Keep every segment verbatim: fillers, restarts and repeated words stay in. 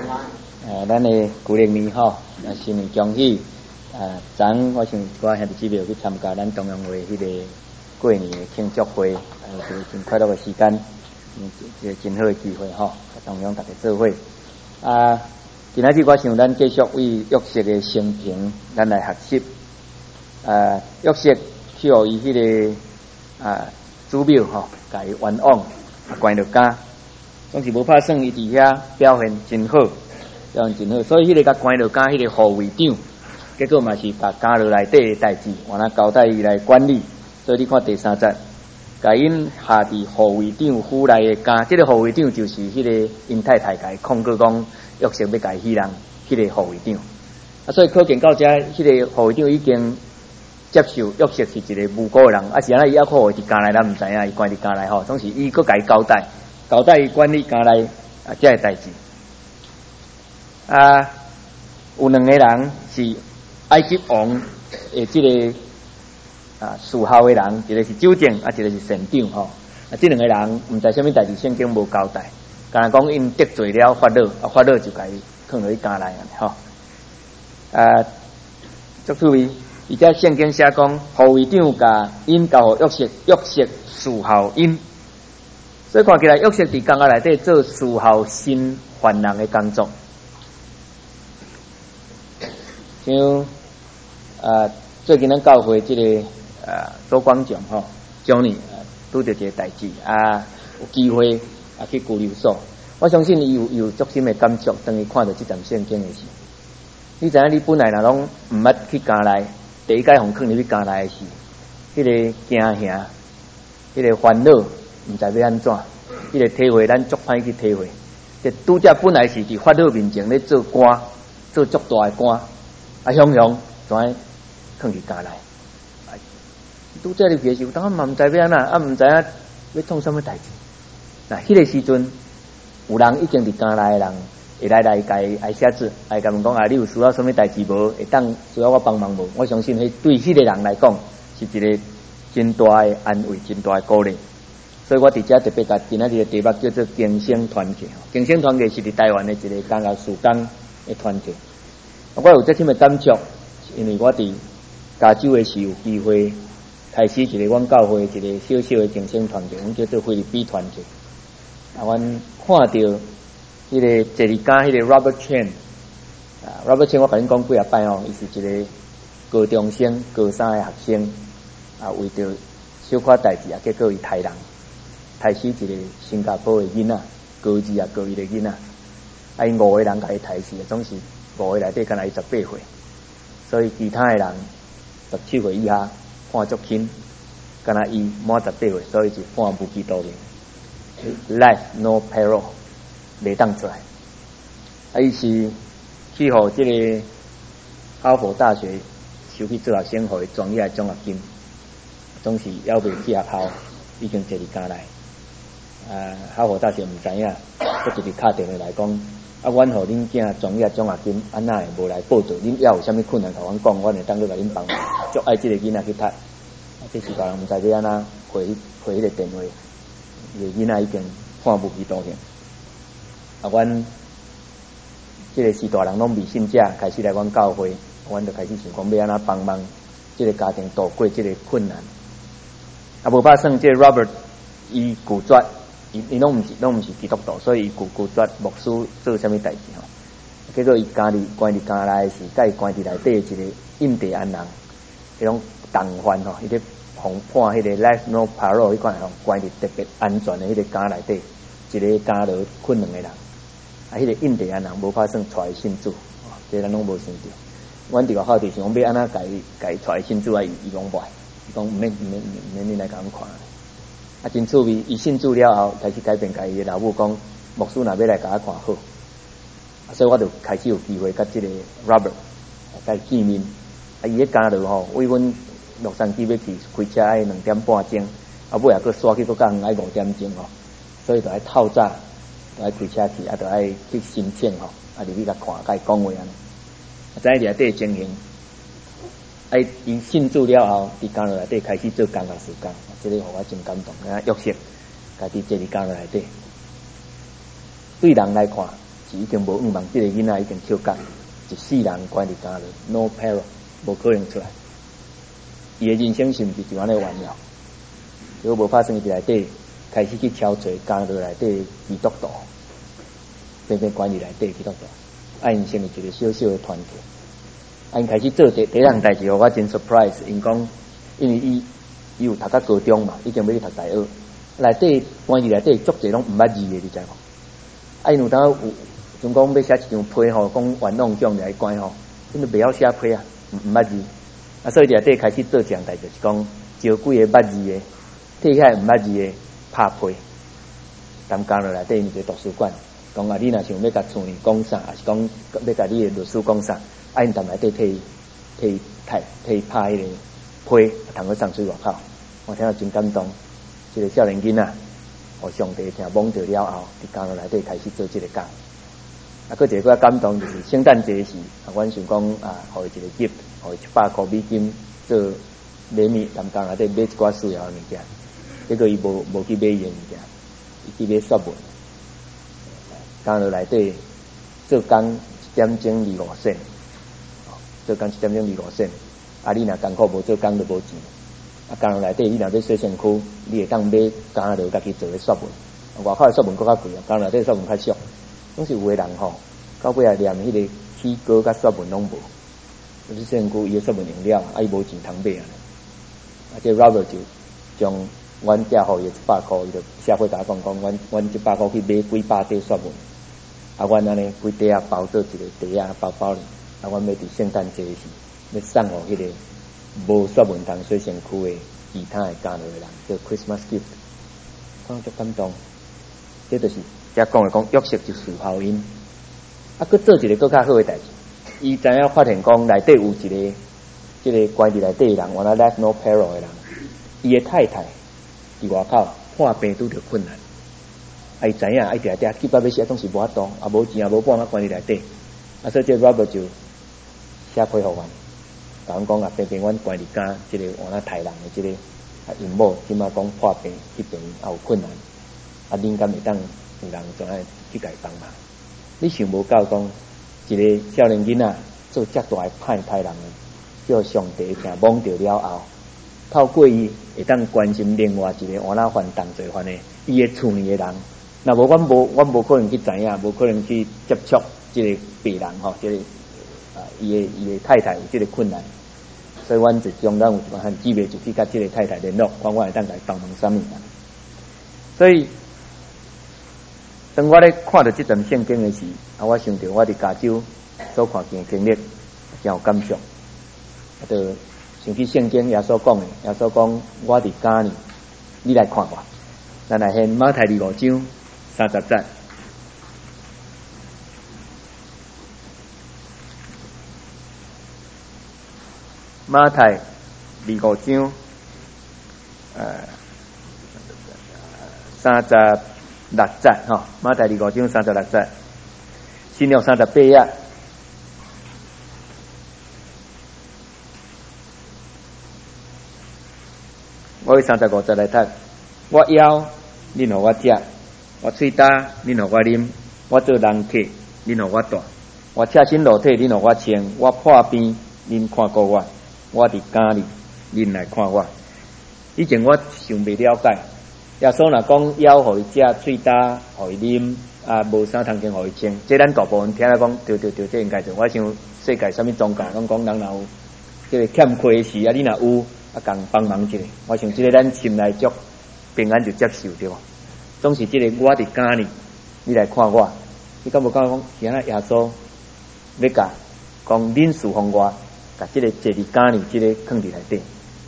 呃，咱的旧历年吼，啊新年恭喜！啊，昨我想我兄弟姊妹去参加咱中央会迄个过年的庆祝会，啊，一个真快乐的时间，嗯，一个真好的机会吼，中央大家做伙。啊，今仔日我想咱继续为玉石的生平，咱来学习。啊，玉石去互伊迄个啊祖庙吼，甲伊冤枉，啊关落家，总是无拍算伊伫遐表现真好。表现真好，所以迄个甲关落家迄个护卫长，结果嘛是把家落内底的代志，完了交代伊来管理。所以你看第三节，甲因下伫护卫长府内的家，这个护卫长就是迄个因太太甲伊控告讲，玉石要甲伊迄人，迄个护卫长。啊，所以可见到遮，迄个护卫长已经接受玉石是一个无辜的人，啊是安尼伊还护卫伫家内，咱毋知影伊关伫家内吼，总是伊佫甲伊交代，交代伊管理家内啊遮个代志。啊，有两个人是埃及王诶，即、这个啊属下的人，一个是州长，啊一个是省长吼。啊，这两个人毋知啥物代志，圣经无交代，敢若讲因得罪了法老，啊法老就甲伊放落去家内安尼吼。啊，足趣味，而且圣经写讲，护卫长甲因交互玉石，玉石侍候因，所以看起来玉石伫监狱内底做侍候新犯人的工作。像啊，最近咱教会即、这个啊周光奖吼 ，Johnny 啊，拄着一个代志啊，有机会啊去拘留所，我相信伊有有足深的感触，当伊看到即段圣经的时，你知影你本来若拢毋捌去监内，第一届互放入去监内的时，迄、那个惊吓，迄、那个烦恼，毋知要安怎，迄、那个体会咱足歹去体会。这拄则本来是伫法老面前咧做官，做足大的官。啊，雄雄怎放伫家内？啊，拄则入去时，当然嘛毋知要安那，啊毋知影要创啥物代志。嗱，迄个时阵，有人已经伫家内的人，会来来甲伊爱写字，爱甲问讲啊，你有需要啥物代志无？会当需要我帮忙无？我相信，迄对迄个人来讲，是一个真大的安慰，真大的鼓励。所以我伫遮特别甲今仔日的题目叫做“更生团契”。更生团契是伫台湾的一个监狱事工的团契。我有这深的感触，因为我伫加州的时有机会开始一个阮教会一个小小的健身团体，阮叫做菲律宾团体。啊，阮看到迄个坐伫家迄个 Robert Chen， 啊 ，Robert Chen 我甲恁讲几啊摆哦，伊是一个高中生、高三的学生，啊，为着小可代志啊，结果伊杀人，杀死一个新加坡的囡仔，高二啊高一的囡仔，啊，因五个人甲伊杀死，总是。五个内底，敢若伊十八岁，所以其他的人十七岁以下判足轻，敢若伊满十八岁，所以就判无期徒刑 ，life no parole， 袂当出来。啊，伊是去互即个哈佛大学收去做学生，互伊专业的奖学金，总是还未去学校，已经坐伫家内。啊，哈佛大学毋知影，佫一直敲电话来讲。啊，阮互恁囝专业奖学金，安那会无来报道？恁要有啥物困难，甲阮讲，阮会当去甲恁帮忙。足爱即个囡仔去读，啊，这时代人毋知要安那回回迄个电话，伊个囡仔已经判无期徒刑。啊，阮即个时代人拢未信者，开始来阮教会，阮就开始想讲要安那帮忙即个家庭度过即个困难。啊，无拍算即个 Robert 伊拒绝。伊伊拢毋是拢毋是基督徒，所以伊拒拒绝牧师做啥物代志吼。结果伊家里关伫家内时，甲伊关伫内底一个印第安人，迄种同犯吼，伊咧互判迄个 life no parole 迄款吼，关伫特别安全的迄个家内底，一个家落困两个人，啊，迄个印第安人无拍算带伊信主，这咱拢无想到。阮伫外口就想讲要安那甲伊甲伊带伊信主啊，伊伊讲袂，伊讲毋免毋免毋免你来甲阮看。啊，真趣味！伊信主了后，开始改变，甲伊的老母讲，牧师若要来甲我看好，啊，所以我就开始有机会甲即个 Robert 甲伊见面。啊，伊咧家落吼，为阮洛杉矶要去开车爱两点半钟，啊，尾也佫刷去佫较远爱五点钟吼，所以就爱透早，就爱开车去，啊，就爱去申请吼，啊，入去甲看，甲伊讲话安尼。啊，知影内底情形。啊，伊信主了后，伫监狱内底开始做工作事工，这个互我真感动。啊，玉石家己坐伫监狱内底，对人来看是已经无望望，这个囡仔已经跳岗，一世人关伫家了 ，no parole， 无可能出来。伊的人生甚至就安尼完了。如果无发生伊内底，开始去敲锤家落内底基督徒，偏偏关伫内底基督徒，啊，因成立一个小小的团体。啊，因开始做第第一项代志，我真 surprise， 因讲，因为伊伊有读到高中嘛，已经要去读大学，内底关伫内底足侪拢毋捌字的，你知无？啊，因有当有，像讲要写一张批吼，讲玩弄种来关吼，因为袂晓写批啊，毋毋捌字，啊，所以内底开始做一项代志，就是讲招几个捌字的，替遐毋捌字的拍批，踮家落内底一个图书馆，讲啊，你若想要甲厝里讲啥，还是讲要甲你的律师讲啥，啊，因踮内底替替替替拍迄个批，通去送出外口，我听到真感动，一个少年囡仔。互上帝听蒙着了后，伫家落内底开始做即个工。啊，搁一个较感动就是圣诞节时，啊，阮想讲啊，互伊一个 gift， 互伊一百箍美金做礼物，踮家内底买一寡需要的物件。结果伊无无去买伊的物件，伊去买刷文。家落内底做工一点钟二五仙，做工一点钟二五仙。啊，你若艰苦无做工就无钱。啊，家落内底，你若要洗身躯，你会当买家落家己做的刷文，外口的刷文更较贵啊，家落内底刷文较俗。总是有个人吼，到尾啊连迄个起膏甲刷文拢无，就是洗身躯伊的刷文用了，啊伊无钱通买啊。啊，这 Robert 就将阮寄互伊一百箍，伊就社会甲我讲讲，阮阮一百箍去买几百块刷文，啊，阮安尼几块啊包做一个袋啊包包里，啊，阮要伫圣诞节时要送互迄个。无刷文通洗身躯的其他的家落的人，做 Christmas gift， 讲足感动。这就是遮讲的讲，约瑟就事后因，啊，佮做一个更较好的代志。伊知影发现讲内底有一个，即、这个关伫内底的人，原来 left no parole 的人，伊的太太伫外口破病拄着困难，啊，伊知影啊，伊定定急到要死，总是无法度，啊，无钱啊，无办法关伫内底，啊，所以这 Robert 就写批互阮。讲讲啊，偏偏阮关伫家，即、这个换啊杀人的即、这个啊因某，即马讲破病去病院也有困难，啊，恁敢会当有人怎样去甲伊帮忙？你想无到讲一个少年囡仔做遮大的歹歹人的，叫上帝听蒙着了后，透过伊会当关心另外一个换啊犯同罪犯的，伊的厝里的人，那无阮无阮无可能去知影，无可能去接触即个病人吼，即、这个啊，伊的伊的太太有即个困难。所以，阮就中咱有一项姊妹就去甲即个太太联络，看我会当来帮忙啥物啊。所以，当我咧看到即段圣经的时，啊，我想到我伫加州所看见的经历，真有感触。啊，就想起圣经耶稣讲的，耶稣讲我伫家呢，你来看我。咱来现马太二五章三十节。马太二五章，呃，三十六节吼，马太二五章三十六节，新约三十八页。我三十五节来读，我枵恁互我食，我喙焦恁互我啉，我做人客恁互我住，我赤身裸体恁互我穿，我破病恁看顾我。我伫家里，恁来看我。以前我想袂了解，耶稣若讲枵互伊食，喙焦互伊啉，啊无啥通经互伊穿，这咱大部分听来讲，对对对，这应该对。我想世界啥物宗教拢讲人若有这个欠亏时啊，你若有啊，共帮忙一下。我想这个咱心内足平安就接受对无？总是这个我伫家里，你来看我。你敢无讲讲？是安耶稣要甲讲恁侍奉我？甲即个坐伫家里，即个放伫内底。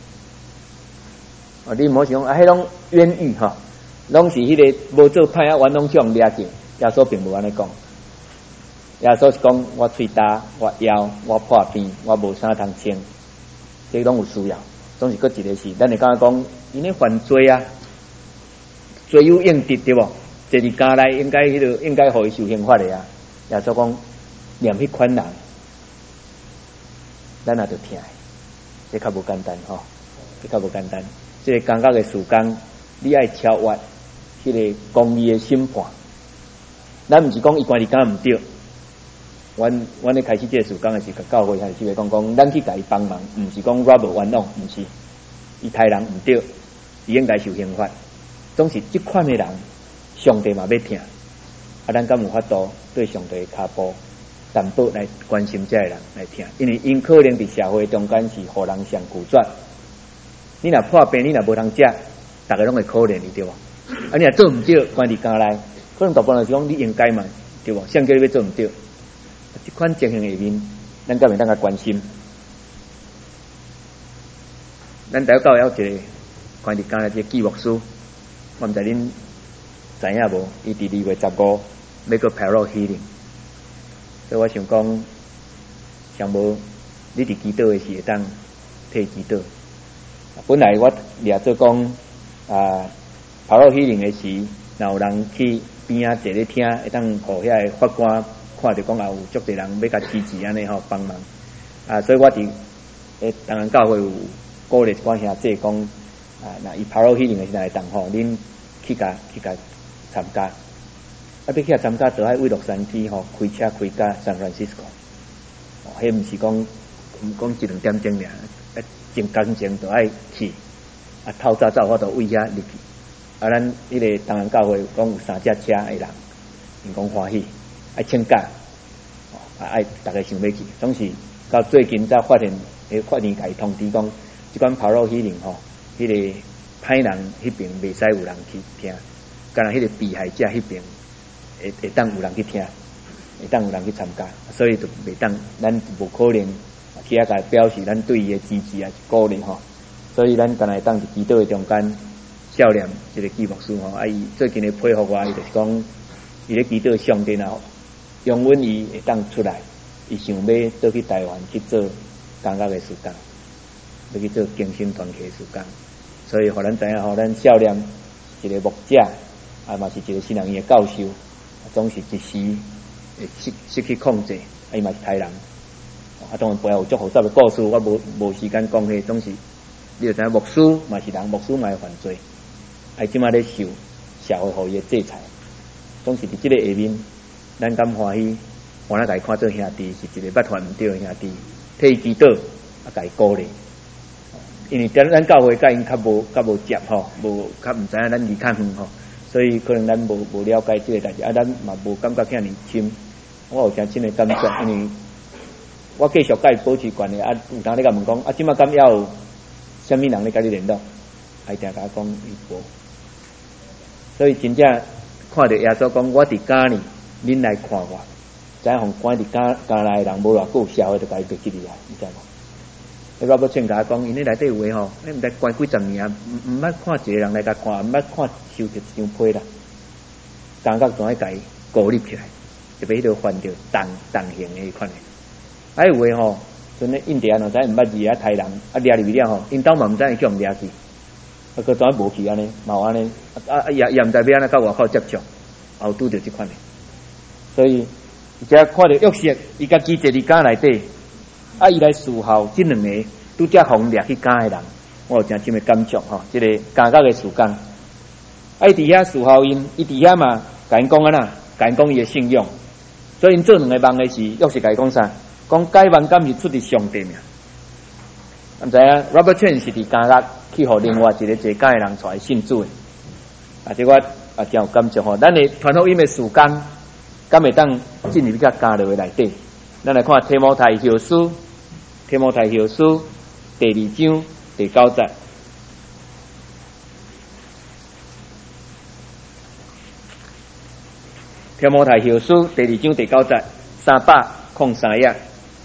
哦，你莫想啊，迄种冤狱吼，拢是迄个无做歹啊，玩弄这种掠境。耶稣并无安尼讲。耶稣是讲我喙焦，我枵，我破病，我无啥通穿，这拢有需要。总是搁一个是，咱会讲讲，因咧犯罪啊，罪有应得对无？坐伫家内应该迄个应该互伊受刑罚的啊。耶稣讲念迄款人。咱也着听，这较无简单吼，这较无简单。这个感觉的时间，你爱超越迄个公义的审判， 咱毋是讲伊关伫敢毋对。阮阮咧开始这个事工的时候，教会还是是讲讲，咱去甲伊帮忙，毋是讲 rubber 冤枉，毋是。伊杀人毋对，伊应该受刑罚。总是即款的人，上帝嘛要听。啊，咱敢有法度对上帝骹步淡薄来关心这个人来听？因为因可能伫社会中间是互人上拒绝。你若破病，你若无通食，逐个拢会可怜你对无？啊，你若做毋对，关伫家内，可能大部分是讲你应该嘛，对无？谁叫你要做毋对？即款情形下面，咱敢会当甲关心？咱台教有一个关伫家内一个季牧师，我毋知恁知影无？伊伫二月十五要个 parole hearing， 所以我想讲，想无你伫祈祷的时会当替祈祷。本来我掠做讲啊 parole hearing 的时，若有人去边仔坐咧听，会当互遐个法官看着讲也有足侪人要甲支持安尼吼帮忙啊，所以我伫诶当然教会有鼓励一寡兄弟讲啊，若伊 parole hearing 的时来当吼，恁去甲去甲参加。啊，要去甲参加，就爱为洛杉矶吼开车开到 San Francisco， 哦，迄毋是讲毋讲一两点钟尔，啊，真工程就爱去，啊，透早早我都为遐入去。啊，咱迄个当然教会讲有三只车的人，因讲欢喜，爱请假，哦，啊爱逐个想要去，总是到最近才发现，诶，法院甲伊通知讲，即款 parole hearing 吼，迄个歹人迄边袂使有人去听，干若迄个被害者迄边会会当有人去听，会当有人去参加，所以就袂当，咱无可能去遐甲表示咱对伊的支持啊鼓励吼，所以咱干若会当伫祈祷的中间。少年一个季牧师吼，啊伊最近咧配合我，伊就是讲，伊咧祈祷上帝啊，容允伊会当出来，伊想要倒去台湾去做感觉的事工，要去做精神团契的事工，所以互咱知影吼，咱少年一个牧者，啊嘛是一个新人院的教授，总是一时会失失去控制，啊伊嘛是杀人，啊当然背后有足复杂的故事，我无无时间讲迄，总是你就知影牧师嘛是人，牧师嘛会犯罪。哎，即马咧受社会互伊的制裁，总是伫即个下面，咱敢欢喜，我咱家看做兄弟，是一个捌犯毋对的兄弟，替伊祈祷，啊，家鼓励。因为咱咱教会甲因较无较无接吼，无较毋知影咱离较远吼，所以可能咱无无了解即个代志，啊，咱嘛无感觉遐尼深。我有诚深的感觉，因为我继续甲伊保持关系，啊，有当咧甲问讲，啊，即马敢要有啥物人咧甲你联络？啊，定甲我讲伊无。所以真正看到耶稣讲，我伫家里，恁来看我，知影互关伫家家内人无偌久，社会就甲伊逼起嚟啊，你知无？迄我要劝甲讲，因咧内底有诶吼，你毋知关几十年啊，毋毋捌看一个人来甲看，毋捌看受着一张批啦，感觉总爱甲伊孤立起来，特别迄个犯着重重刑诶款诶。啊有诶吼，像咧印第安人知毋捌字啊，杀人啊掠入去了吼，因兜嘛毋知伊叫毋掠去。啊，佮怎无去安尼，嘛有安尼，啊啊也也毋知要安尼，甲外口接触，也有拄着即款诶。所以，而且看到约瑟，伊家己坐伫家内底，啊，伊来侍候即两个拄则互掠去家诶人，我有诚深诶感触吼，即、这个家教诶事工。啊，伊伫遐侍候因，伊伫遐嘛，甲因讲安那，甲因讲伊诶信用。所以因做两个梦诶时，约瑟甲伊讲啥？讲解梦敢是出伫上帝命。毋知影 Robert Chen 是伫家乐去互另外一个坐家诶人出来信主诶，啊，即我啊真有感触吼。咱诶传福音诶事工，敢会当进入较家落诶内底。咱来看提摩太后书，提摩太后书第二章第九节。提摩太后书第二章第九节，三百零三页。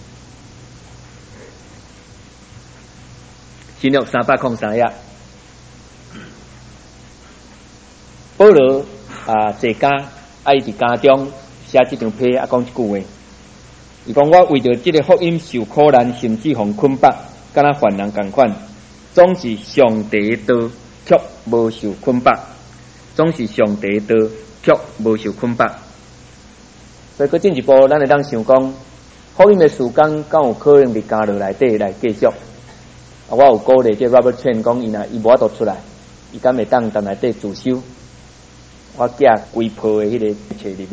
新约三百零三页，保罗啊，在家啊，伊伫家中写即张批啊，讲一句话。伊讲我为着即个福音受苦难，甚至互捆绑，敢若犯人共款，总是上帝道，却无受捆绑；总是上帝道，却无受捆绑。所以，佮进一步，咱会当想讲，福音的事工，敢有可能伫家落内底来继续？啊，我有鼓励即 Robert Chen 讲，伊若伊无法度出来，伊敢会当在内底自修。我寄几铺的迄个册入去，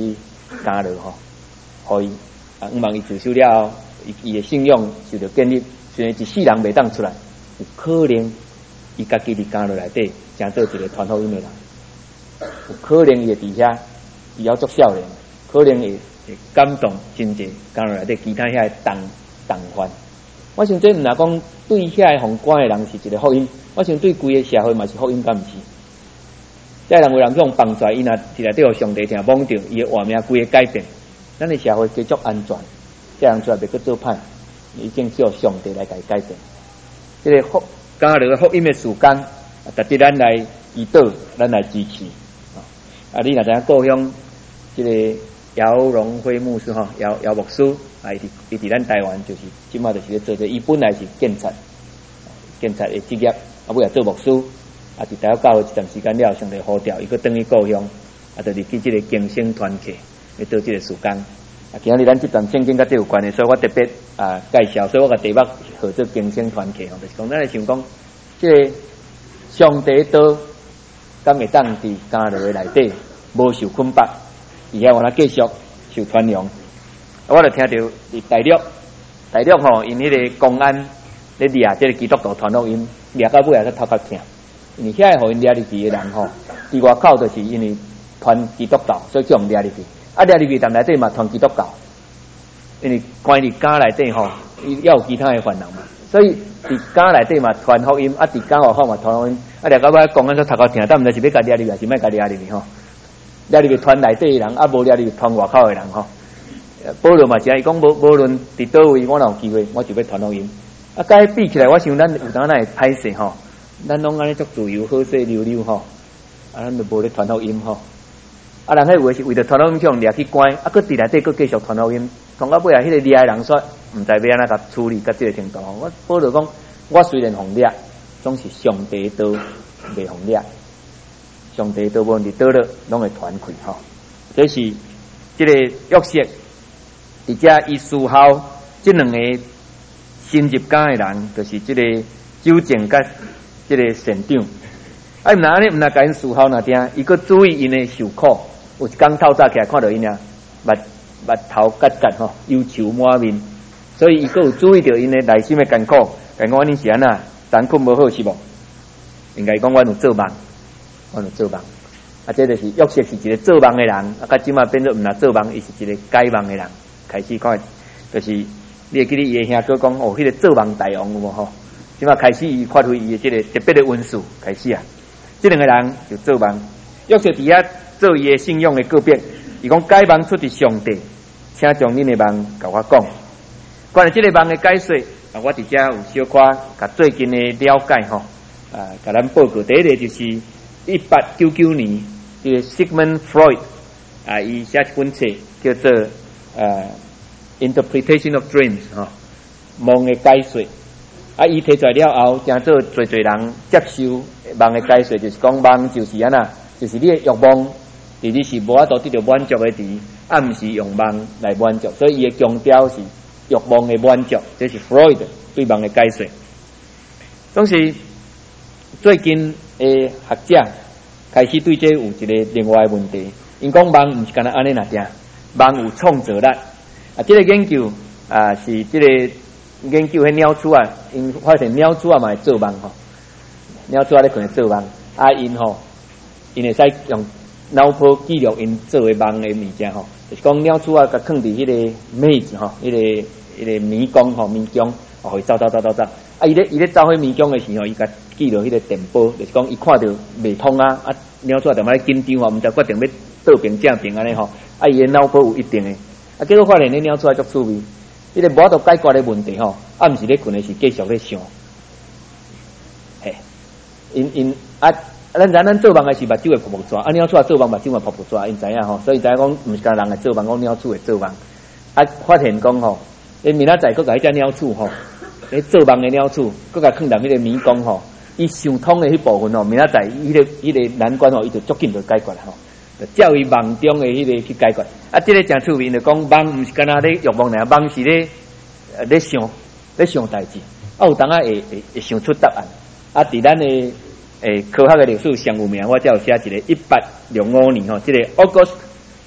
加落吼，互伊啊，五万伊自首了后，伊伊的信用受到建立，虽然一世人袂当出来，有可能伊家己伫加落内底，成做一个传福音的人，有可能伊会伫遐，伊要做少年，可能会会感动真济加落内底其他遐的同同犯。我想这毋若讲对遐个宏观的人是一个福音，我想对规个社会嘛是福音，敢毋是？遮人有人用放出来，伊若伫内底互上帝听摸着，伊的画面规个改变，咱的社会继续安全。遮人出来袂去做歹，已经需要上帝来甲伊改变。这个福加入福音的时间，值得咱来祈祷，咱来支持。啊，你若知影故乡这个姚荣辉牧师吼，姚姚牧师啊，伊伫伊伫咱台湾就是即马就是咧做这，伊本来是警察，警察的职业，啊，尾也做牧师，啊，伫台湾教会一段时间了，上帝呼召，伊佫转去故乡，啊，就是去这个敬星团契来做这个时间。啊，今日咱这段圣经甲这有关的，所以我特别啊介绍，所以我甲题目号做敬星团契吼，就是讲咱来想讲，这个上帝道敢会当伫加入的内底无受捆绑，而且我咱继续受传扬。我就听到伫大陆，大陆吼，因迄个公安咧掠即个基督徒传福音，掠到尾也是头壳疼，因为遐个互因掠入去的人吼，伫外口就是因为传基督教，所以叫人掠入去。啊，掠入去但内底嘛传基督教，因为关伫家内底吼，伊要有其他的烦恼嘛，所以伫家内底嘛传福音，啊伫家外口嘛传福音，啊掠到尾公安说头壳疼，但毋知是要甲掠入去，还是莫甲掠入去吼？掠入去传内底的人，啊无掠入去传外口的人吼。保罗嘛是啊，伊讲无无论伫倒位，我若有机会，我就要传福音。啊，甲伊比起来，我想咱有当咱会歹势吼，咱拢安尼足自由、好势溜溜吼，啊，咱就无咧传福音吼。啊，人迄有诶是为着传福音向掠去关，啊，佮伫内底佮继续传福音，传到尾啊，迄个掠的人说毋知要安怎甲处理，甲即个程度。我保罗讲，我虽然互掠，总是上帝道袂互掠，上帝道无论伫倒落拢会传开吼。这是即个约瑟。伫遮伊思考即两个新入家的人，就是即个纠正甲即个县长。啊，毋若安尼，毋若甲因思考若定，伊佫注意因的受苦。有一工透早起来看到因啊，目目头结结吼，忧愁满面，所以伊佫有注意到因的内心的艰苦。甲讲恁是安那，胆困无好是无？应该讲阮有做梦，阮有做梦。啊，这就是约瑟是一个做梦的人，啊，甲即马变做毋若做梦，伊是一个解梦的人。开始看，就是你会记得伊的兄哥讲哦，迄、那个做梦大王有无吼？即马开始伊发挥伊的即个特别的温数，开始啊，这两个人就做梦。约瑟伫遐做伊的信用的告别，伊讲解梦出自上帝，请将恁的梦甲我讲。关于即个梦的解说，啊，我伫遮有小可甲最近的了解吼，啊，甲咱报告。第一个就是一八九九年，这个 Sigmund Freud 啊，伊写一本册叫做。呃 ，interpretation of dreams 哈，梦的解说。啊，伊提出来了后，真做侪侪人接受梦的解说，就是讲梦就是安那，就是你的欲望，伫你是无法度得到满足的伫，啊，毋是用梦来满足，所以伊的强调是欲望的满足，这是 Freud 对梦的解说。总是最近的学者开始对这有一个另外的问题，因讲梦毋是干那安尼那定。梦有创造力啊！这个研究啊，是这个研究迄鸟鼠啊，因发现鸟鼠啊嘛会做梦吼，鸟鼠啊咧可能做梦啊，因吼，因会使用脑波记录因做诶梦诶物件吼，就是讲鸟鼠啊，甲放伫迄个妹子吼，迄、那个迄、那个迷宫吼，迷宫哦，会走走走走走，啊，伊咧伊咧走迄迷宫诶时候，伊甲记录迄个电波，就是讲伊看到未通啊，啊，鸟鼠啊踮咧紧张吼，毋知决定要倒平正平安尼吼。啊，伊诶脑波有一定诶，啊，结果发现你鸟出来足趣味，伊个无法度解决诶问题吼，啊，毋是咧困诶，是继续咧想，嘿，因因啊，咱咱咱做梦诶是目睭会扑扑抓，啊，鸟出来做梦目睭会扑扑抓，因知影吼，所以知影讲毋是干人会做梦，讲鸟鼠会做梦，啊，发现讲吼，你明仔载佫甲迄只鸟鼠吼，你做梦诶鸟鼠，佫甲放入迄个迷宫吼，伊想通诶迄部分吼，明仔载迄个迄个难关吼，伊就足紧就解决了吼。照伊梦中的迄个去解决，啊，这个真趣味，就讲梦毋是干那咧欲望尔，梦是咧咧想咧想代志，啊，有当啊会会会想出答案，啊，伫咱的诶科学的历史上有名，我才有写一个一八零五年吼，这个 August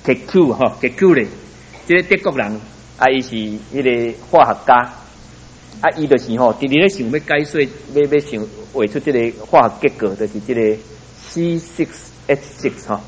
K Q 哈 K Q 咧，这个德国人啊，伊是迄个化学家。啊，伊就是吼，直直咧想要解说，要要想画出这个化学结果，就是这个 C 六 H 六 哈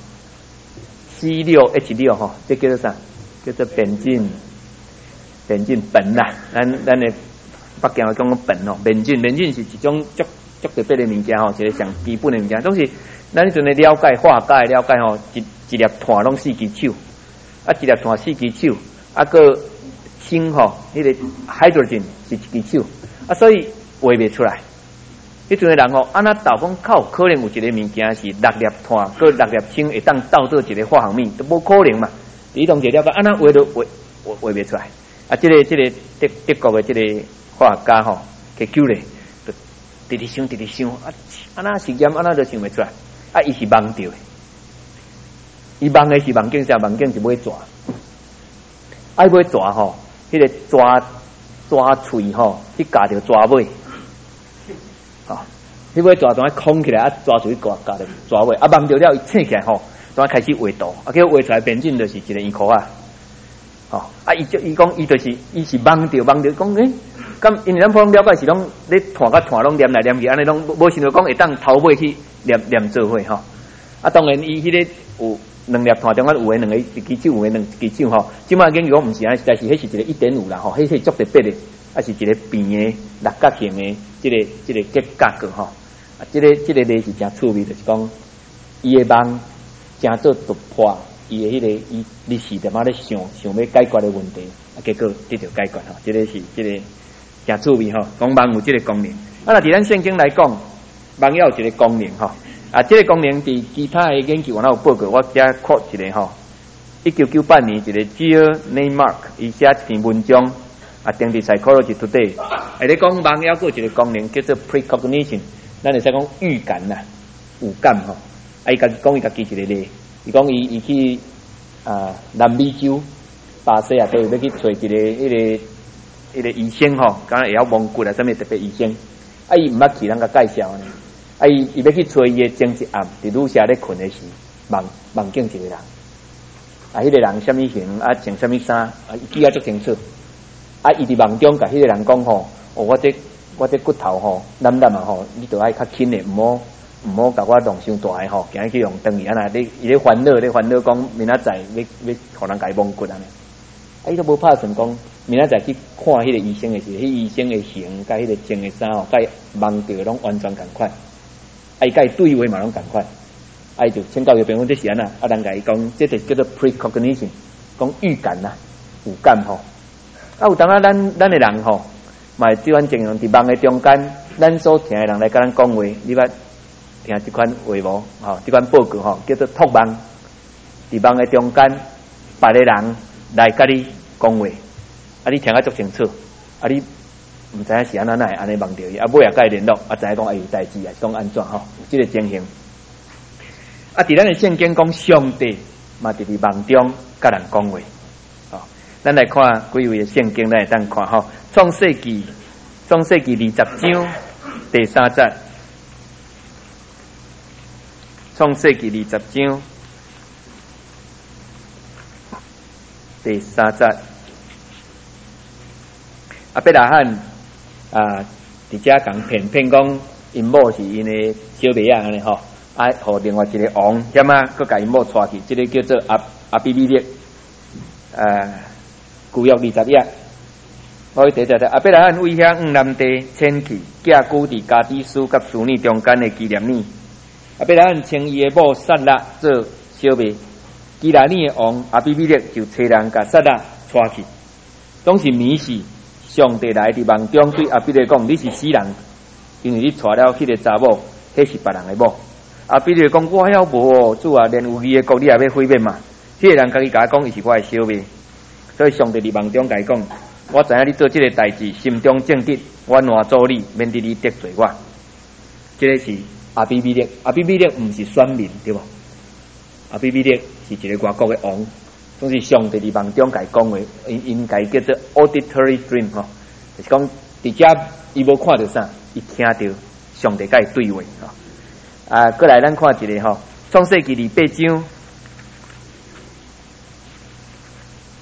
，C 六 H 六 哈，这叫做啥？叫做苯进苯进苯啦。咱咱的北京话讲讲苯哦，苯进苯进是一种足足特别的物件吼，一个上基本的物件。总是咱迄阵的了解化学家的了解吼，一一粒碳拢四支手，啊一粒碳四支手，啊个。氢吼，迄个 hydrogen 是一支手啊，所以画袂出来。迄阵的人吼，安那豆讲靠可能有一个物件是六粒碳，搁六粒氢会当斗做一个化学物，都无可能嘛。你当一了解，安那画都画画画袂出来。啊，这个这个德德国的这个化学家吼，去救咧，就直直想直直想，啊，安那实验安那都想袂出来。啊，伊是盲着的，伊盲的是盲镜啥？盲镜是买蛇，爱买蛇吼。迄个抓抓喙吼，去夹着抓尾，吼，迄尾抓当空起来，啊抓喙夹夹着抓尾，啊望着了伊醒起来吼，当开始画图，啊叫画出来变进就是一个圆箍啊，吼，啊伊就伊讲伊就是伊是望着望着讲诶，咁因为咱普通了解是拢咧团甲团拢连来连去，安尼拢无想到讲会当头尾去连连做伙吼，啊当然伊迄个有。两粒碳中间有诶两个一支手，有诶两支手吼。即摆研究讲毋是安尼，但是迄是一个一点五啦吼，迄是足特别诶，啊是一个扁诶六角形诶，即、這個即、這個结架个吼。啊，即、這个即、這个例是真趣味，就是讲伊诶梦真做突破，伊诶迄个伊历史点仔咧想想要解决诶问题，啊结果得到解决吼。即、這个是即、這个真趣味吼，讲梦有即个功能。啊，若伫咱圣经来讲，梦也有一个功能吼。啊，这个功能伫其他的研究，我有报告，我遮 quote 一个吼，一九九八年一个 Jill Neymark 伊写一篇文章，啊，登伫 Psychology Today， 下咧讲梦还有一个功能叫做 precognition， 咱会使讲预感呐，有感吼。啊，伊家己讲伊家己一个例，伊讲伊伊去啊南美洲、巴西啊，都要去找一个迄个迄个医生吼，敢若会晓蒙骨啊，啥物特别医生，啊，伊毋捌去，人甲介绍呢。啊！伊伊要去找伊诶前一暗，伫女舍咧困诶时，梦梦见一个人。啊，迄、那个人什么型？啊，穿什么衫？啊，伊记啊足清楚。啊，伊伫梦中甲迄个人讲吼，哦，我这我这骨头吼，烂烂啊吼，你着爱较轻诶，毋好毋好甲我弄伤大诶吼，今日去用灯伊安那，你伊咧烦恼咧烦恼讲明仔载要要互人家蒙骨安尼。啊，伊都无拍算讲明仔载去看迄个医生诶时，迄医生诶型甲迄个穿诶衫吼，甲梦着拢完全共款。啊，伊甲伊对话嘛拢共款，啊，伊就请教育评分这是安那，啊，人甲伊讲，这就叫做 precognition， 讲预感呐，有感吼。啊，有当啊，咱咱诶人吼，嘛即款情形伫梦诶中间，咱所听诶人来甲咱讲话，你捌听即款话无？吼，即款报告吼，叫做托梦。伫梦诶中间，别个人来甲你讲话，啊，你听啊足清楚，啊，你。毋知影是安怎，哪会安尼梦着伊，啊尾也甲伊联络，啊知影讲啊有代志啊，讲安怎吼？有即个情形。啊，伫咱诶圣经讲上帝嘛，伫伫梦中甲人讲话。哦，咱来看几位诶圣经，咱会当看吼。创世纪，创世纪二十章第三节，创世纪二十章第三节。啊，伯拉罕。啊！伫遮讲骗骗讲，因某是因诶小妹仔安尼吼，啊，互另外一个王，险啊，佮甲因某带去，即、這个叫做阿阿比比列，呃，旧约二十页，我去睇睇睇。阿伯拉罕为遐五男地迁去，寄居伫加底斯甲苏尼中间诶纪念呢。阿伯拉罕称伊诶某撒拉做小妹，基拿尼诶王阿比比列就找人甲撒拉带去，拢是迷信。上帝来伫梦中对阿比勒讲：“你是死人，因为你娶了迄个查某，迄是别人的某。”阿比勒讲：“我遐无哦，主啊，连有义的国你也要毁灭嘛？”迄、那个人家己甲我讲，伊是我的小妹，所以上帝伫梦中甲伊讲：“我知影你做即个代志，心中正直，我难做你，免得你得罪我。”这个是阿比比勒，阿比比勒毋是选民对无？阿比比勒是一个外国的王。总是上帝伫梦中甲伊讲话，因因甲伊叫做 auditory dream 吼，就是讲伫遮伊无看到啥，伊听到上帝甲伊对话吼。啊，过来咱看一个吼，创世纪二八章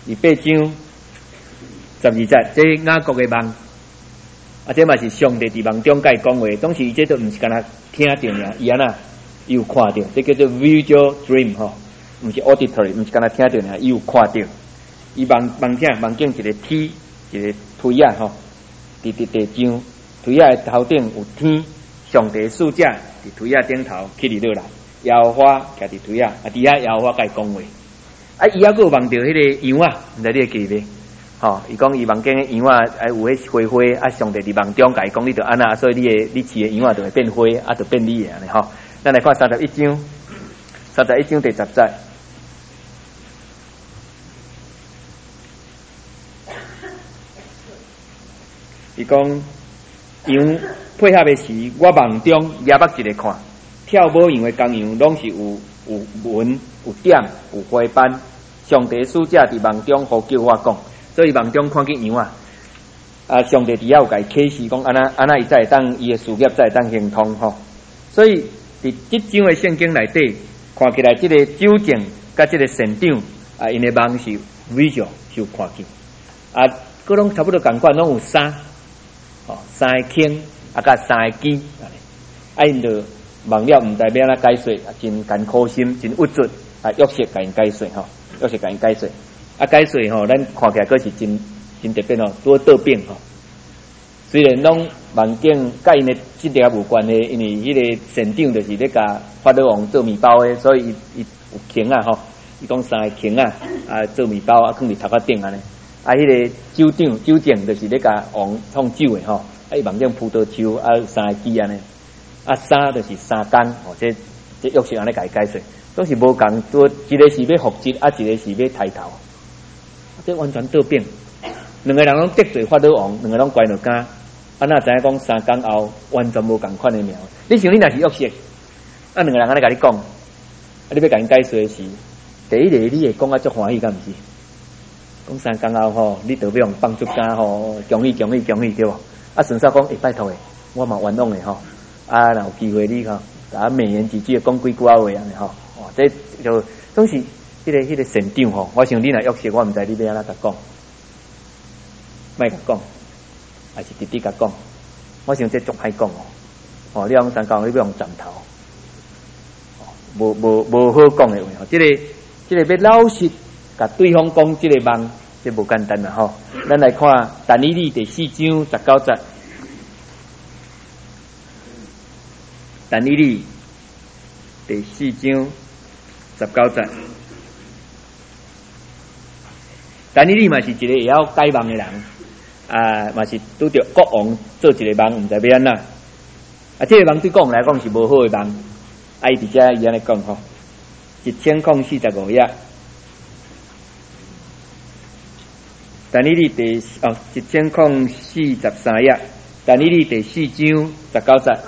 第八章十二节，这雅各的梦，啊，这嘛是上帝伫梦中甲伊讲话，当时伊这都毋是干那听着尔，伊安那伊有看到，这叫做 visual dream 吼，毋是 auditory， 毋是干那听着尔，伊有看到。伊梦梦境梦境一个梯，一个梯啊吼，伫伫地上梯啊头顶有天，上帝使者伫梯啊顶头起入落来，耶和华徛伫梯啊，啊伫遐耶和华甲伊讲话。啊，伊还佫有梦到迄个羊啊，毋知你会记袂？吼，伊讲伊梦境诶羊啊，啊有迄花花，啊上帝伫梦中甲伊讲，你着安那，所以你诶你饲诶羊啊就会变花，啊就变你诶安尼吼。咱来看三十一章，三十一章第十节。伊讲羊配合诶时，我梦中夜捌一个看，跳舞羊诶公羊拢是有有纹、有点、有花斑。上帝使者伫梦中呼叫我讲，所以梦中看见羊啊，啊上帝伫遐有甲伊启示讲，安那安那伊才会当伊诶事业才会当行通吼。所以伫即章诶圣经内底，看起来即个酒政甲即个神长啊，因诶梦是 visual 是有看见，啊，佮拢差不多共款，拢有衫。哦，三个茎啊，甲三个枝，啊，因着梦了，毋知要安怎解说，啊，真艰苦心，真郁卒，啊，约瑟甲因解说吼，约瑟甲因解说，啊，解说吼，咱看起来佫是真真特别吼，多得病吼。虽然拢梦境甲因的职业无关系，因为迄个神长就是咧甲法老王做面包的，所以伊伊有茎啊吼，伊讲三个茎啊，啊，做面包啊，放伫头壳顶安尼。啊，迄、那个酒长酒政就是咧甲王创酒诶吼，啊，伊梦见葡萄酒啊三个枝安尼，啊三就是三工，哦，这这约瑟安尼甲伊解说，都是无共，多一个是要复职，啊一个是要抬头，这完全倒变，两个人拢得罪法老王，两个拢乖落家，啊哪知影讲三工后完全无共款诶苗，你想你若是约瑟，啊两个人安尼甲你讲，啊你要甲因解说诶时，第一个你会讲啊足欢喜，敢毋是？讲三工后吼，你得要用帮助家吼，恭喜恭喜恭喜对无？啊，顺便讲，诶、欸，拜托诶，我嘛冤枉诶吼，啊，若有机会你吼，啊，美言几句讲几句话安尼吼，哦，这就总是迄、那个迄、那个神长吼，我想你若约瑟，我毋知你要安怎甲讲，莫甲讲，还是直直甲讲，我想这足歹讲哦，哦，你用三工你要用斩头，哦，无无无好讲诶话吼，这个这个要老实。甲对方讲即个梦，这无简单啦吼。咱来看但以理第四章十九节。但以理第四章十九节。但以理嘛是一个会晓解梦诶人，啊，嘛是拄着国王做一个梦，毋知要安怎。啊，这个梦对国王来讲是无好诶梦。啊，伊伫遮伊安尼讲吼，一千零四十五页。但以理第哦一千零四十三页，但以理第四章十九节，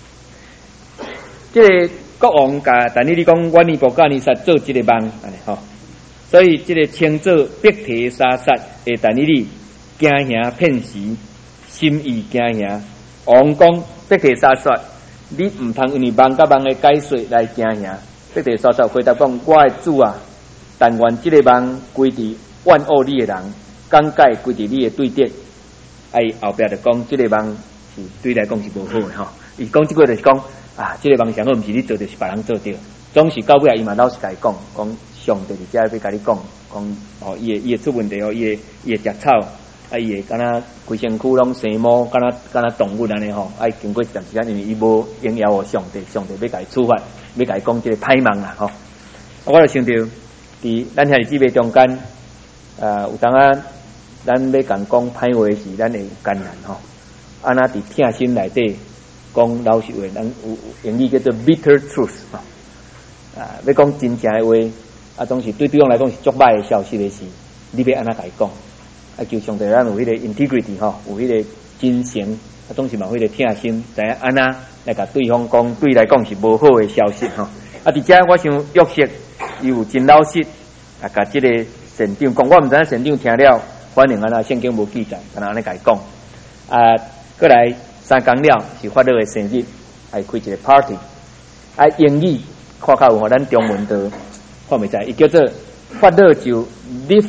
这个国王甲但以理讲，我尼布甲尼撒做这个梦，安尼吼，所以这个称作伯提沙撒的但以理惊吓片时，心意惊吓。王讲伯提沙撒，你毋通因为梦甲梦的解说来惊吓。伯提沙撒回答讲，我的主啊，但愿这个梦归伫万恶你的人。讲解规伫你诶对点，啊伊后壁就讲，即、这个梦是对来讲是无好诶吼。伊讲即个就是讲啊，即、这个梦上好毋是你做，就是别人做着。总是到尾啊，伊嘛老实甲伊讲，讲上帝伫遮要甲你讲，讲哦，伊会伊会出问题哦，伊会伊会食草，啊伊会敢若规身躯拢生毛，敢若敢若动物安尼吼。啊经过一段时间，因为伊无应邀互上帝，上帝要甲伊处罚，要甲伊讲即个歹梦啦吼。我就想到伫咱遐日姊妹中间，啊有当啊。咱要讲讲歹话时，咱会艰难吼。安那伫听心内底讲老实话，咱有英语叫做 bitter truth 吼。啊，要讲真正诶话，啊，总是对对方来讲是足歹诶消息诶时，你要安怎甲伊讲？啊，求上帝咱有迄个 integrity 吼，有迄个真诚，啊，总是嘛迄个听心，知影安那来甲对方讲，对来讲是无好诶消息吼。啊，伫遮我想约瑟伊有真老实，啊，甲即个神长讲，我毋知影神长听了。反正安那圣经无记载，敢若安尼甲伊讲。啊，过来三工了是法老诶生日，还开一个 party。啊，英语看较有吼，咱中文都看袂知，伊叫做法老就 lift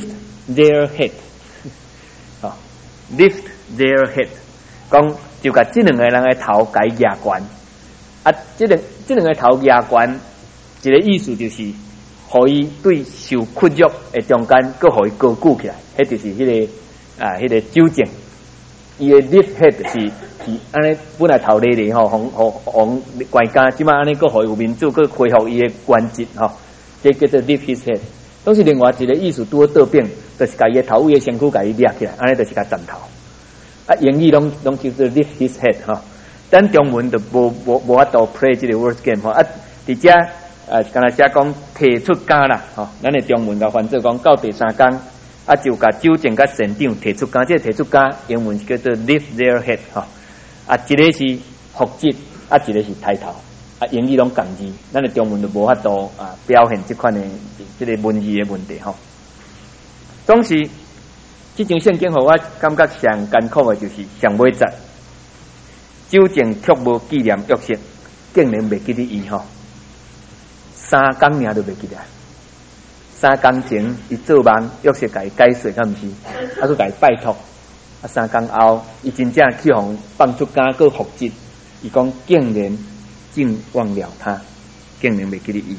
their head， 哦 ，lift their head， 讲就甲这两个人的头改压悬，啊，这两这两个头压悬，一个意思就是，互伊对受屈辱的中间，搁互伊高举起来，迄就是迄、那个啊，迄、那个纠正。伊的 lift head 是是安尼，本来头咧咧吼，红红红怪家，即摆安尼搁互伊有民主，搁恢复伊的原质吼，这叫做 lift his head。都是另外一个意思，拄好倒变，就是甲伊的头位的身躯甲伊掠起来，安尼就是甲站头。啊，英语拢拢叫做 lift his head 吼。咱中文就无无无法度 play 这个 word game 吼。啊，伫遮啊，敢若写讲提出竿啦吼，咱的中文甲翻做讲到第三天。啊，就甲纠正甲县长提出竿，这个提出竿英文是叫做 lift their head 吼。啊，一个是复职，啊，一个是抬头。啊，英语拢共字，咱的中文就无法度啊表现这款的这个文字的问题吼。总是这张圣经，互我感觉上艰苦的就是上尾节，纠正却无纪念约瑟，竟然袂记得伊吼，三工命都袂记得。三工前，伊做梦，约瑟甲伊解释，敢毋是？啊，佮甲伊拜托。啊，三工后，伊真正去互放出竿，佮复职。伊讲竟然竟忘了他，竟然袂记得伊。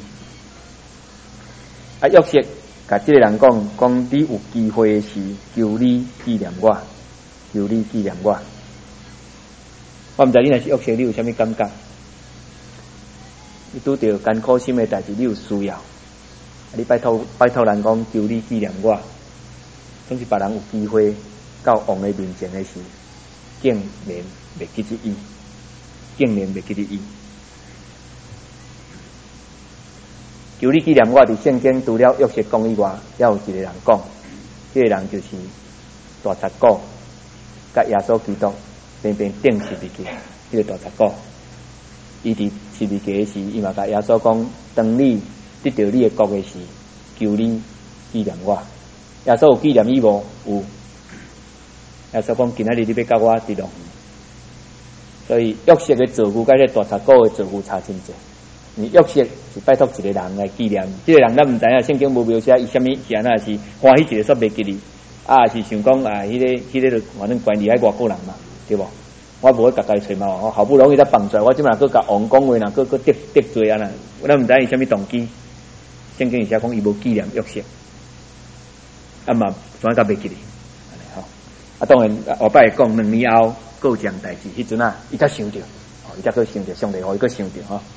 啊，约瑟甲即个人讲，讲你有机会时，求你纪念我，求你纪念我。我毋知你若是约瑟，你有啥物感觉？你拄着艰苦心的代志，你有需要。你拜托拜托人讲，求你纪念我，总是别人有机会到王的面前的时，竟然袂记得伊，竟然袂记得伊。求你纪念我，伫圣经除了约瑟讲以外，还有一个人讲，这个人就是大賊古，甲耶稣基督平平顶十字架，这个大賊古，伊伫十字架的时，伊嘛甲耶穌讲，当你得到你的国的时，求你纪念我。耶稣有纪念伊无？有。耶稣讲，今仔日你要甲我伫落园。所以约瑟的造父甲这大賊古的造父差真济。你约瑟是拜托一个人来纪念，这个人咱毋知影，圣经无描写伊啥物是安那是欢喜一个煞袂记哩，啊是想讲啊，迄、那个迄、那个反正关伫喺外国人嘛，对无？我无去甲伊找嘛，我好不容易才放出来，我即摆佫甲王讲话呐，佫佫得得罪啊呐，咱毋知伊啥物动机。圣经写讲伊无纪念约瑟，啊嘛怎甲袂记哩？安尼吼，啊当然后摆讲两年后佫有一样代志，迄阵啊，伊才想着，哦，伊才佫想着，上帝互伊佫想着吼。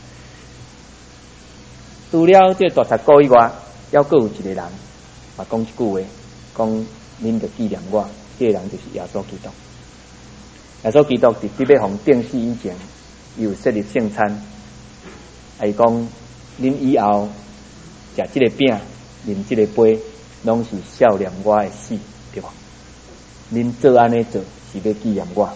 除了这大賊古以外，还佫有一个人，嘛讲一句话，讲恁着纪念我，这个人就是耶稣基督。耶稣基督伫伫要互定死以前，伊有设立圣餐，伊讲恁以后食这个饼，啉这个杯，拢是少年我的死，对吧？恁做安尼做是要纪念我。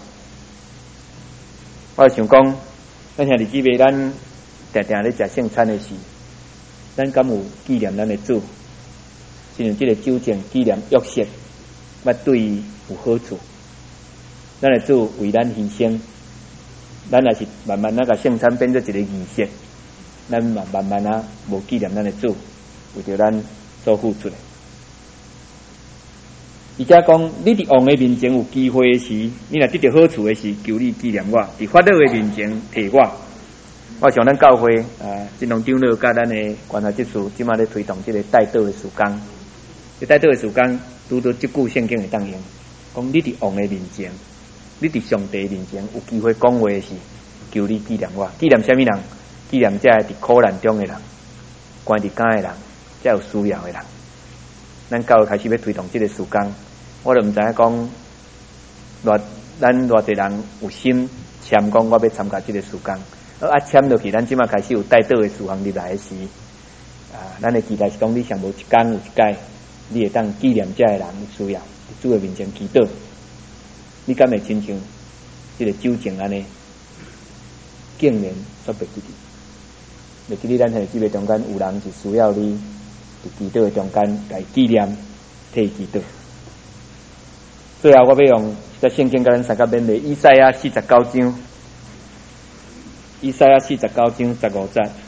我想讲，咱兄弟姊妹，咱定定咧食圣餐的时，咱敢有纪念咱的主？亲像这个纠正纪念约瑟，捌对伊有好处。咱的主为咱牺牲，咱也是慢慢那个圣餐变做一个仪式，咱慢慢慢啊无纪念咱的主，为着咱所付出的。而且讲，你伫王的面前有机会的时，你若得到好处的时，求你纪念我；伫法老的面前提我。我想咱教会啊，金龙长老甲咱的关怀执事，即马咧推动这个代祷的事工。这代祷的事工，拄到即句圣经会当用，讲你伫王的面前。你伫上帝面前有机会讲话时，求你纪念我。纪念什么人？纪念这伫苦难中的人，关伫监的人，这有需要的人。咱教会开始要推动这个事工，我都毋知影讲，偌咱偌侪人有心签讲我要参加这个事工，啊签落去，咱即马开始有带祷的事项入来的时，啊，咱的期待是讲你上无一天有一届，你会当纪念这个人的需要，伫主的面前祈祷。你敢会亲像这个纠正安尼，竟然煞袂记得？袂记得咱兄弟姊妹中间有人是需要你伫祈祷的中间，来纪念替祈祷。最后，我要用在圣经甲咱三甲勉励，以赛亚四十九章，以赛亚四十九章十五节。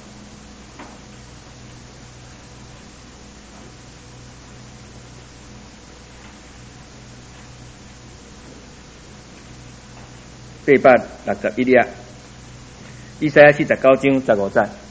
八百六十一页，以赛亚四十九章十五节。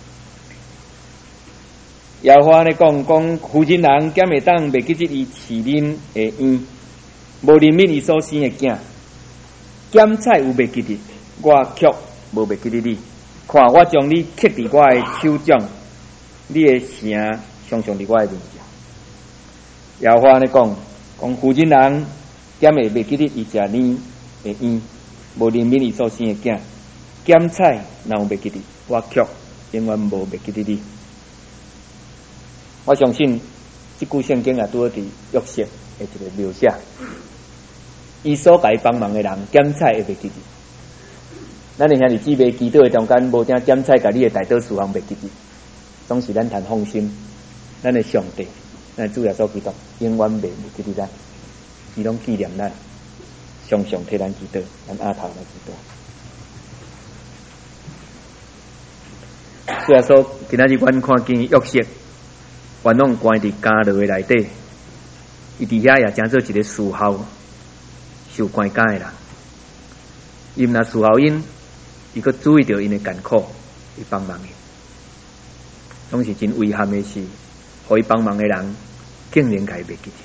耶和华呢讲讲，负人人减会当袂记得伊饲恁的婴，无怜悯伊所生的囝。减菜有袂记得，我却无袂记得你。看我将你刻伫我的手掌，你的城常常伫我的面前。耶和华呢讲讲，负人人减会袂记得伊食恁的婴，无怜悯伊所生的囝。减菜若有袂记得，我却永远无袂记得你。我相信这句圣经也拄伫约瑟的一个描写，伊所甲伊帮忙的人检菜会袂记得。咱的兄弟姊妹祈祷的中间，无听检菜甲你的大多数项袂记得，总是咱通放心。咱的上帝，咱的主耶稣基督，永远袂袂记得咱，伊拢纪念咱，常常替咱祈祷，咱阿头来祈祷。主耶稣今仔日阮看见约瑟。原拢关伫监牢的内底，伊伫遐也成做一个侍候受关监的人。伊毋若侍候因，伊阁注意到因的艰苦，伊帮忙伊。总是真遗憾的是，互伊帮忙的人竟然甲伊袂记得。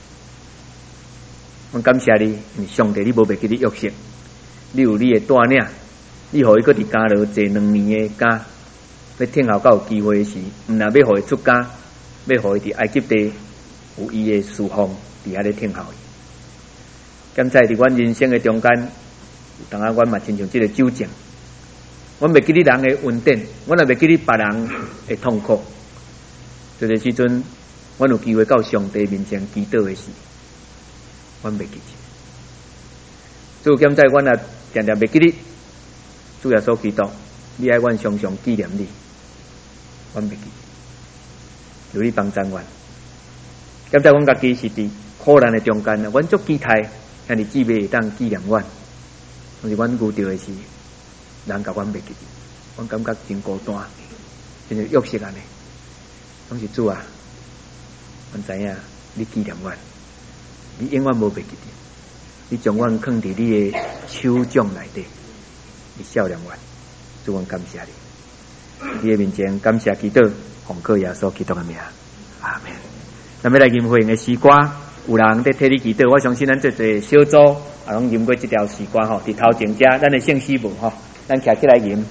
我感谢你，因为上帝你无袂记得约瑟，你有你的带领，你互伊阁伫监牢坐两年的监，要听候到有机会时，毋若要互伊出监。要互伊伫埃及地有伊的侍奉，伫遐咧听候伊。现在伫阮人生的中间，当下阮嘛亲像即个酒井，阮袂记得人的恩典，阮也袂记得别人的痛苦。这个时阵，阮有机会到上帝面前祈祷的时，阮袂记得。主现在阮也常常袂记得，主耶稣基督，你爱阮常常纪念你，阮袂记得。由你帮助阮，现在阮家己是伫苦难的中间，阮足期待兄弟姊妹会当纪念阮，但是阮遇到的是人甲阮袂记得，阮感觉真孤单，真是约瑟安尼。总是主啊，阮知影你纪念阮，你永远无袂记得，你将阮放伫你的手掌内底，你笑脸阮，主阮感谢你，你的面前感谢祈祷。奉靠耶稣基督的名，阿门。咱要来吟会的诗歌，有人在替你祈祷，我相信咱做做小组也拢吟过这条诗歌吼。伫头前遮，咱的圣诗文吼，咱徛起来吟。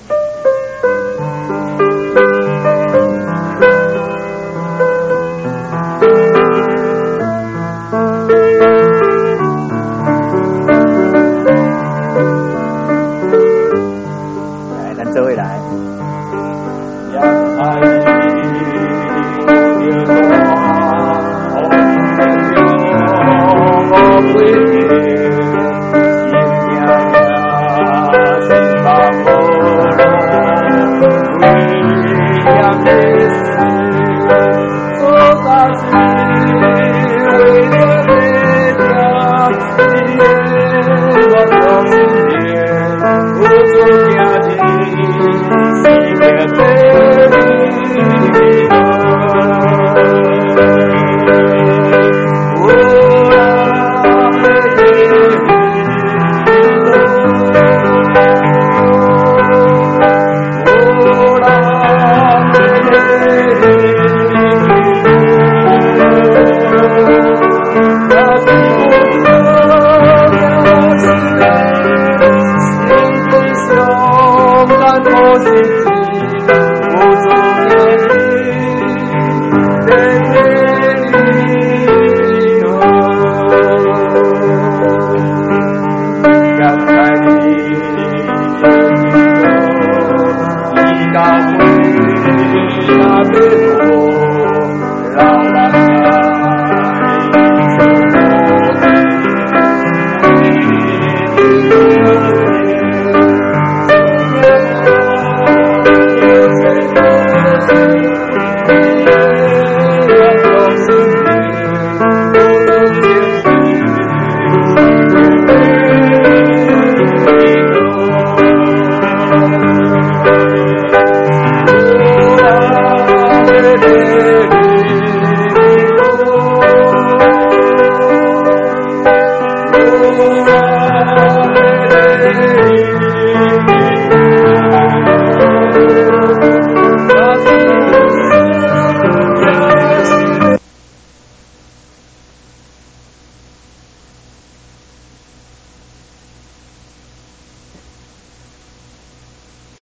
来，咱做伙来。 你。